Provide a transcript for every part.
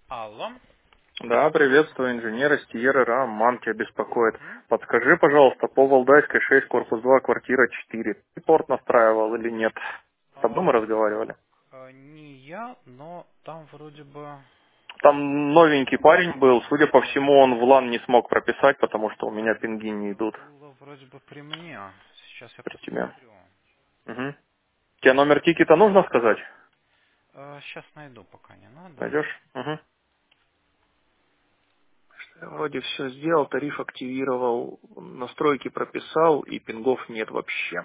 Алло. Да, приветствую, инженер из Тиеры, Роман тебя беспокоит. Мгм. Подскажи, пожалуйста, по Валдайской 6, корпус 2, квартира 4. Ты порт настраивал или нет? С тобой мы разговаривали. Не я, но там вроде бы Там новенький парень был, судя по всему, он в лан не смог прописать, потому что у меня пинги не идут было вроде бы при мне. Сейчас я при тебе. посмотрю. Угу. Тебе номер тикета нужно сказать? Сейчас найду, пока не надо. Пойдешь? Угу. Я вроде все сделал, тариф активировал, настройки прописал, и пингов нет вообще.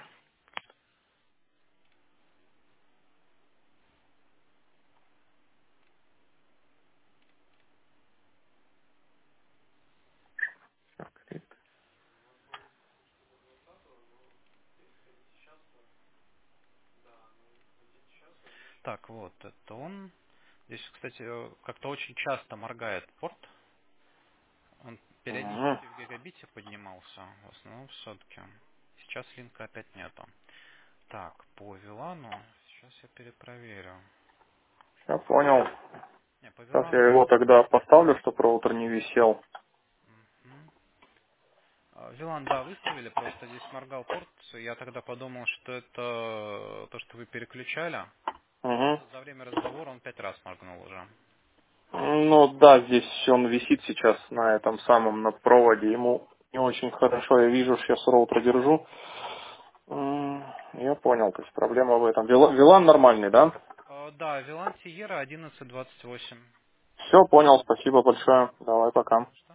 Так, вот, это он. Здесь, кстати, как-то очень часто моргает порт. Он Угу. периодически в гигабите поднимался, в основном в сотке. Сейчас линка опять нету. Так, по Вилану сейчас я перепроверю. Я понял. Не, по Сейчас я Вилану. его тогда поставлю, чтобы роутер не висел. Мгм. Вилан, да, выставили, просто здесь моргал порт. Я тогда подумал, что это то, что вы переключали. Угу. За время разговора он 5 раз моргнул уже. Ну да, здесь он висит сейчас на этом самом на проводе. Ему не очень хорошо. Я вижу, сейчас роутер держу. Я понял, то есть проблема в этом. Вилан нормальный, да? Да, Вилан Сиера 1128. Все, понял, спасибо большое. Давай, пока.